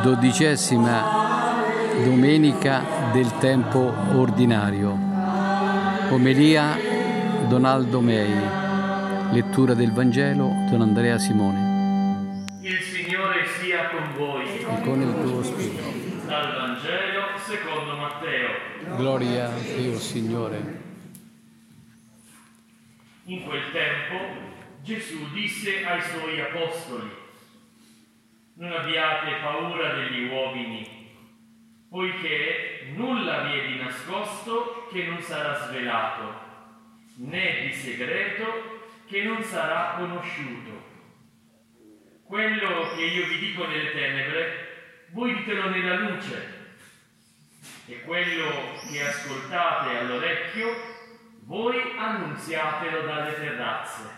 12ª domenica del tempo ordinario. Omelia Donaldo Mei. Lettura del Vangelo Don Andrea Simone. Il Signore sia con voi. E con il tuo spirito. Dal Vangelo secondo Matteo. Gloria a te, o Signore. In quel tempo Gesù disse ai suoi apostoli: non abbiate paura degli uomini, poiché nulla vi è di nascosto che non sarà svelato, né di segreto che non sarà conosciuto. Quello che io vi dico nelle tenebre, voi ditelo nella luce, e quello che ascoltate all'orecchio, voi annunziatelo dalle terrazze.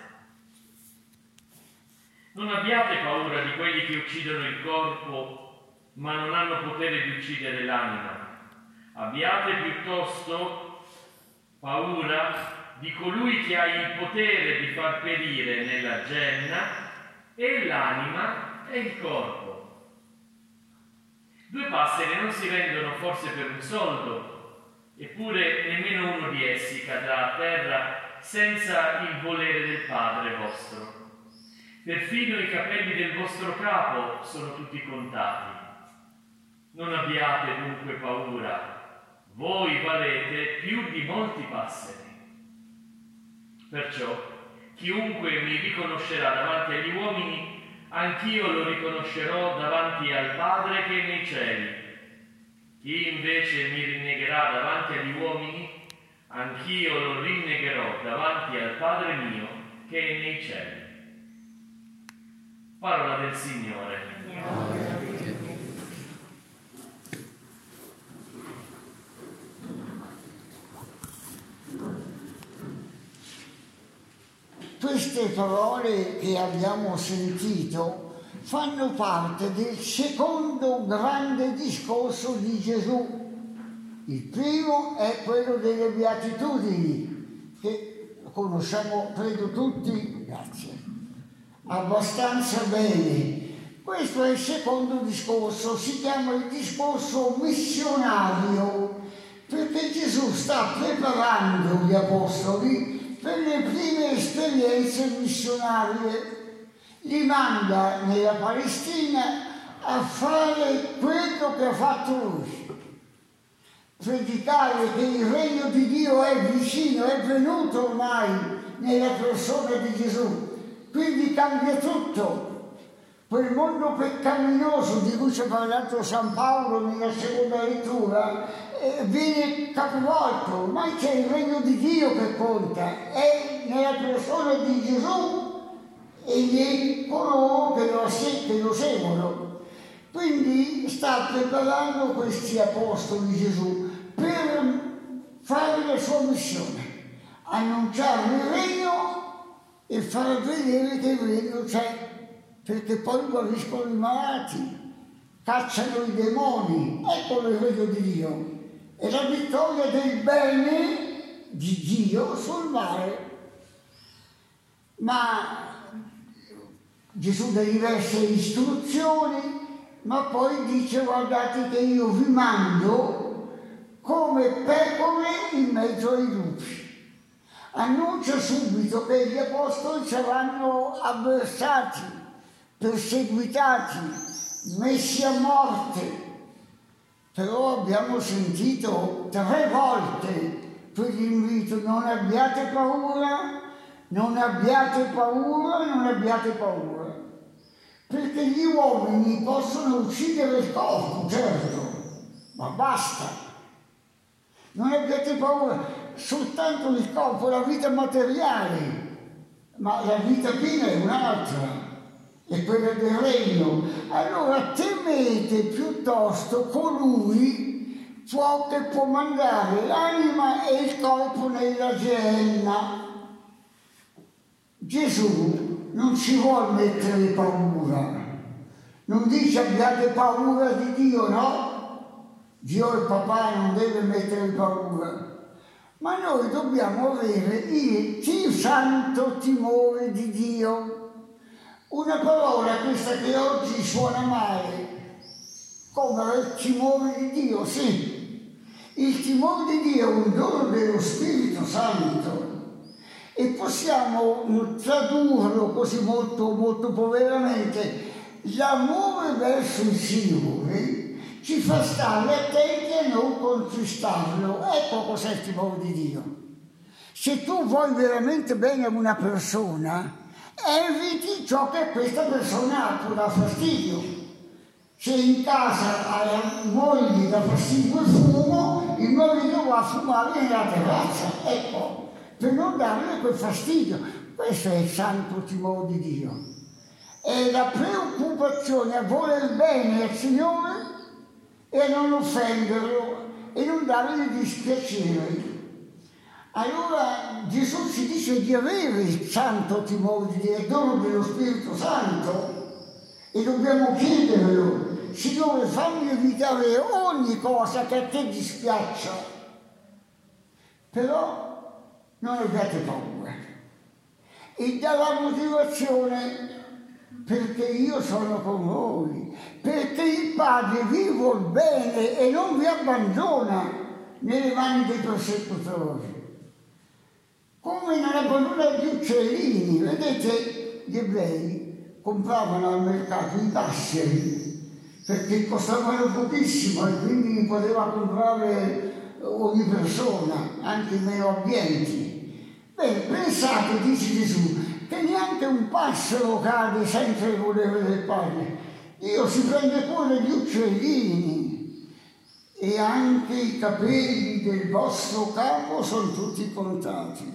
Non abbiate paura di quelli che uccidono il corpo, ma non hanno potere di uccidere l'anima. Abbiate piuttosto paura di colui che ha il potere di far perire nella genna e l'anima e il corpo. 2 passeri non si vendono forse per un soldo, eppure nemmeno uno di essi cadrà a terra senza il volere del Padre vostro. Perfino i capelli del vostro capo sono tutti contati. Non abbiate dunque paura, voi valete più di molti passeri. Perciò, chiunque mi riconoscerà davanti agli uomini, anch'io lo riconoscerò davanti al Padre che è nei cieli. Chi invece mi rinnegherà davanti agli uomini, anch'io lo rinnegherò davanti al Padre mio che è nei cieli. Parola del Signore. Queste parole che abbiamo sentito fanno parte del secondo grande discorso di Gesù. Il primo è quello delle Beatitudini, che conosciamo credo tutti, grazie, abbastanza bene. Questo è il secondo discorso, si chiama il discorso missionario, perché Gesù sta preparando gli apostoli per le prime esperienze missionarie. Li manda nella Palestina a fare quello che ha fatto lui, predicare che il regno di Dio è vicino, è venuto ormai nella persona di Gesù. Quindi cambia tutto. Quel mondo peccaminoso di cui ci ha parlato San Paolo nella seconda lettura viene capovolto. Ormai c'è il regno di Dio che conta, è nella persona di Gesù e di coloro che lo seguono. Quindi sta preparando questi apostoli Gesù per fare la sua missione, annunciare il regno e far vedere che il regno c'è, perché poi guariscono i malati, cacciano i demoni. Ecco il regno di Dio, è la vittoria del bene di Dio sul male. Ma Gesù dà diverse istruzioni, ma poi dice: guardate che io vi mando come pecore in mezzo ai lupi. Annuncia subito che gli apostoli saranno avversati, perseguitati, messi a morte. Però abbiamo sentito 3 volte quell'invito: non abbiate paura, non abbiate paura, non abbiate paura. Perché gli uomini possono uccidere il corpo, certo, ma basta. Non abbiate paura. Soltanto il corpo, la vita materiale, ma la vita piena è un'altra, è quella del regno. Allora temete piuttosto colui che può mandare l'anima e il corpo nella genna. Gesù non ci vuol mettere paura, non dice abbiate paura di Dio, no? Dio il papà non deve mettere paura. Ma noi dobbiamo avere il santo timore di Dio. Una parola questa che oggi suona male, Come il timore di Dio, sì. Il timore di Dio è un dono dello Spirito Santo e possiamo tradurlo così molto, molto poveramente. L'amore verso il Signore ci fa stare attenti a non contristarlo. Ecco cos'è il timore di Dio. Se tu vuoi veramente bene a una persona, eviti ciò che questa persona può dar fastidio. Se in casa alla moglie dà fastidio il fumo, il marito va a fumare nella terrazza, ecco, per non darle quel fastidio. Questo è il santo timore di Dio. È la preoccupazione a voler bene al Signore e a non offenderlo e non dargli dispiacere. Allora Gesù ci dice di avere il santo timore di Dio, il dono dello Spirito Santo, e dobbiamo chiederlo: Signore, fammi evitare ogni cosa che a te dispiaccia, però non abbiate paura. E dalla motivazione: perché io sono con voi, perché il Padre vi vuol bene e non vi abbandona nelle mani dei persecutori. Come non abbandona gli uccellini. Vedete, gli ebrei compravano al mercato i passeri perché costavano pochissimo e quindi poteva comprare ogni persona, anche i meno abbienti. Bene, pensate, dice Gesù, che neanche un passero cade senza il volere del Padre. Dio si prende cura degli uccellini e anche i capelli del vostro capo sono tutti contati.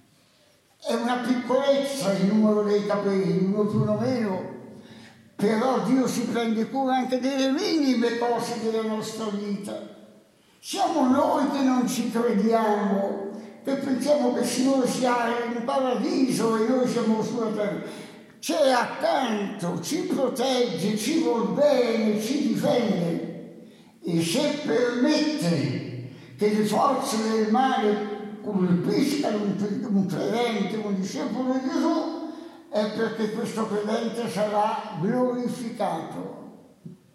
È una piccolezza il numero dei capelli, uno più o meno, però Dio si prende cura anche delle minime cose della nostra vita. Siamo noi che non ci crediamo, che pensiamo che il Signore sia in paradiso e noi siamo sulla terra. C'è accanto, ci protegge, ci vuol bene, ci difende. E se permette che le forze del male colpiscano un credente, un discepolo di Gesù, è perché questo credente sarà glorificato.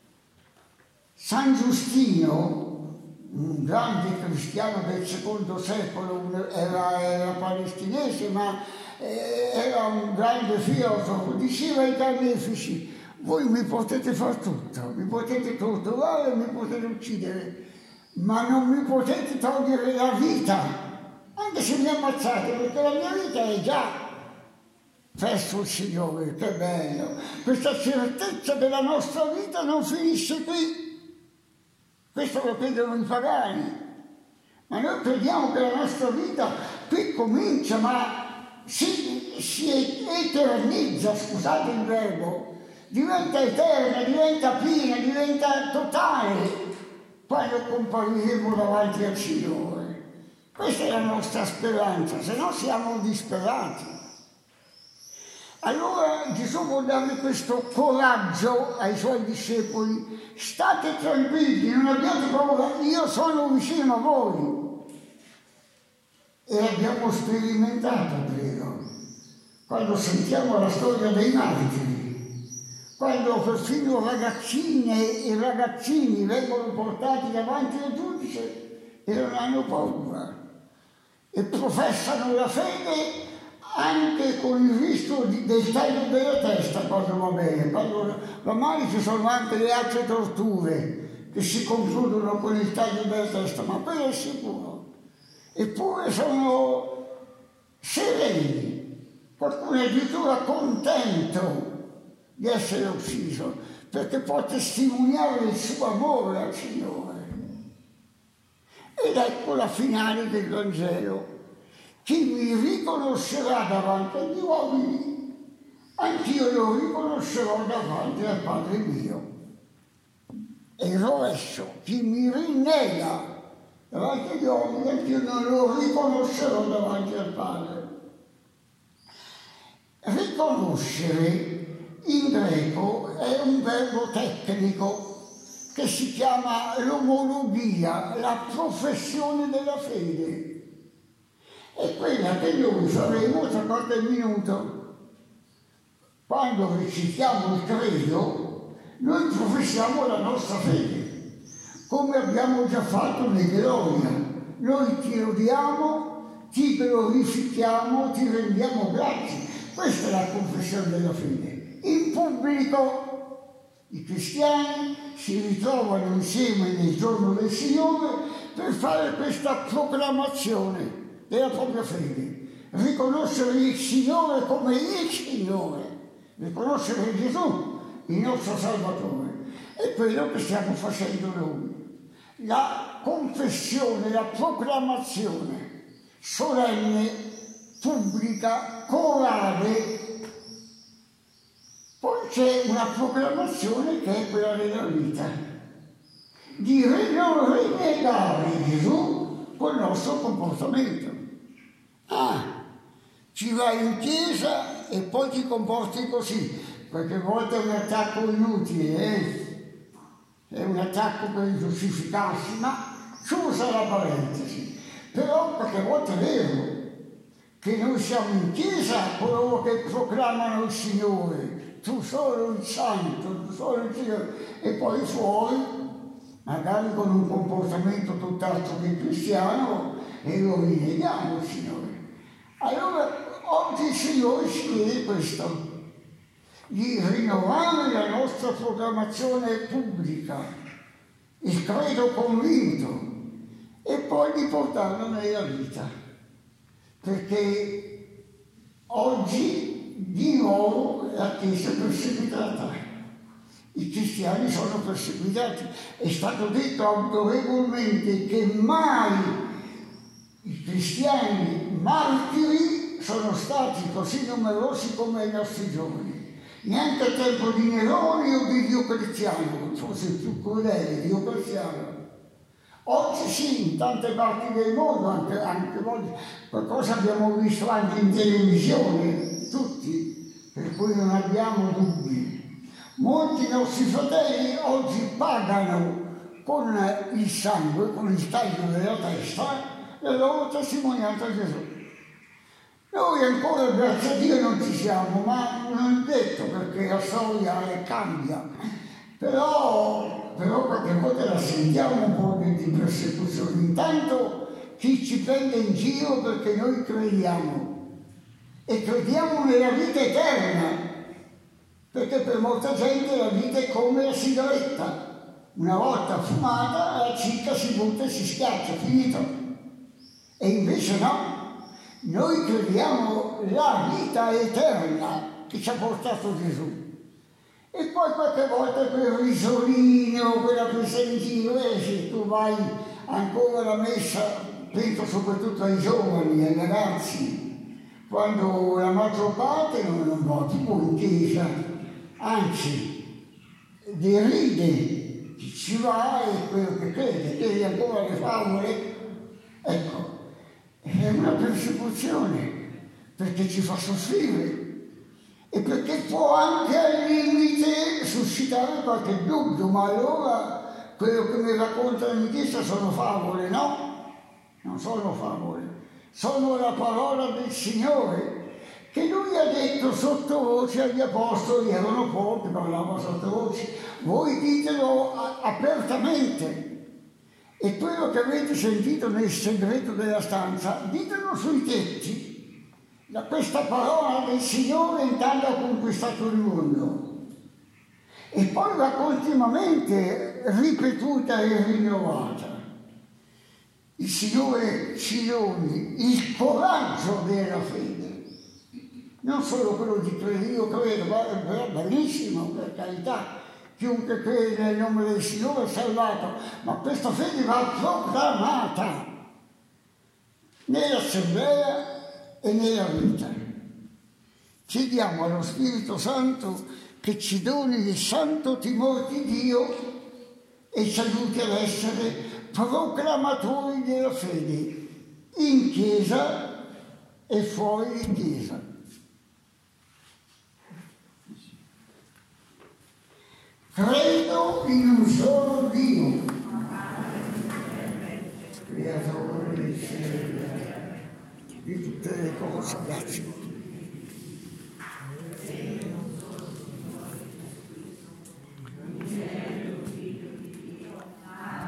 San Giustino, un grande cristiano del secondo secolo, era palestinese, ma era un grande filosofo, diceva ai carnefici: voi mi potete far tutto, mi potete torturare, mi potete uccidere, ma non mi potete togliere la vita, anche se mi ammazzate, perché la mia vita è già presso il Signore. Che bello! Questa certezza della nostra vita non finisce qui. Questo lo credono i pagani. Ma noi crediamo che la nostra vita qui comincia, ma si eternizza, scusate il verbo, diventa eterna, diventa piena, diventa totale quando compariremo davanti al Signore. Questa è la nostra speranza, se no siamo disperati. Allora Gesù vuole dare questo coraggio ai suoi discepoli: state tranquilli, non abbiate paura, io sono vicino a voi. E l'abbiamo sperimentato, credo, quando sentiamo la storia dei martiri, quando perfino ragazzine e ragazzini vengono portati davanti al giudice e non hanno paura e professano la fede anche con il rischio del taglio della testa, quando va bene. Quando va male ci sono anche le altre torture che si concludono con il taglio della testa, ma quello è sicuro. Eppure sono sereni, qualcuno è addirittura contento di essere ucciso, perché può testimoniare il suo amore al Signore. Ed ecco la finale del Vangelo: chi mi riconoscerà davanti agli uomini, anch'io lo riconoscerò davanti al Padre mio. E il rovescio: chi mi rinnega davanti agli uomini, anch'io non lo riconoscerò davanti al Padre. Riconoscere in greco è un verbo tecnico che si chiama l'omologia, la professione della fede. È quella che noi faremo tra qualche minuto. Quando recitiamo il credo, Noi professiamo la nostra fede, come abbiamo già fatto nel Gloria. Noi ti lodiamo, ti glorifichiamo, ti rendiamo grazie. Questa è la confessione della fede. In pubblico i cristiani si ritrovano insieme nel giorno del Signore per fare questa proclamazione della propria fede, riconoscere il Signore come il Signore, riconoscere Gesù, il nostro Salvatore. È quello che stiamo facendo noi. La confessione, la proclamazione solenne, pubblica, corale. Poi c'è una proclamazione che è quella della vita, di non rinnegare Gesù col nostro comportamento. Ci vai in chiesa e poi ti comporti così. Qualche volta è un attacco inutile, è un attacco per giustificarsi, ma chiusa la parentesi. Però qualche volta è vero che noi siamo in chiesa coloro che proclamano il Signore, tu solo il Santo, tu solo il Signore, e poi fuori, magari con un comportamento tutt'altro che cristiano, e lo rinneghiamo il Signore. Allora oggi il Signore ci chiede questo, di rinnovare la nostra proclamazione pubblica, il credo convinto, e poi di portarlo nella vita. Perché oggi di nuovo la Chiesa è perseguitata, i cristiani sono perseguitati. È stato detto autorevolmente che mai i cristiani martiri sono stati così numerosi come ai nostri giorni. Neanche a tempo di Nerone o di Diocleziano, forse il più crudele, Diocleziano. Oggi sì, in tante parti del mondo, anche oggi, qualcosa abbiamo visto anche in televisione, tutti, per cui non abbiamo dubbi. Molti nostri fratelli oggi pagano con il sangue, con il taglio della testa, la loro testimonianza a Gesù. Noi ancora, grazie a Dio, non ci siamo, ma non è detto, perché la storia cambia. Però qualche volta la sentiamo un po' di persecuzione. Intanto chi ci prende in giro perché noi crediamo, e crediamo nella vita eterna, perché per molta gente la vita è come la sigaretta. Una volta fumata, la cicca si butta e si schiaccia, finito. E invece no. Noi crediamo la vita eterna che ci ha portato Gesù. E poi qualche volta quel risolino, quella presa in giro, se tu vai ancora alla messa, penso soprattutto ai giovani, ai ragazzi, quando la maggior parte non va più in chiesa, anzi deride chi ci va e quello che crede ancora le favole. Ecco. È una persecuzione, perché ci fa soffrire e perché può anche al limite suscitare qualche dubbio. Ma allora quello che mi raccontano in chiesa sono favole? No, non sono favole, sono la parola del Signore, che Lui ha detto sottovoce agli apostoli, erano pochi, parlava sottovoce, voi ditelo apertamente. E quello che avete sentito nel segreto della stanza, ditelo sui tetti. Da questa parola del Signore intanto ha conquistato il mondo. E poi va continuamente ripetuta e rinnovata. Il Signore ci doni il coraggio della fede. Non solo quello di credere, io credo, va benissimo, per carità. Chiunque crede nel nome del Signore è salvato, ma questa fede va proclamata nell'assemblea e nella vita. Chiediamo allo Spirito Santo che ci doni il santo timore di Dio e ci aiuti ad essere proclamatori della fede in chiesa e fuori di chiesa. Credo in un solo Dio, creatore del cielo e di tutte le cose. Grazie.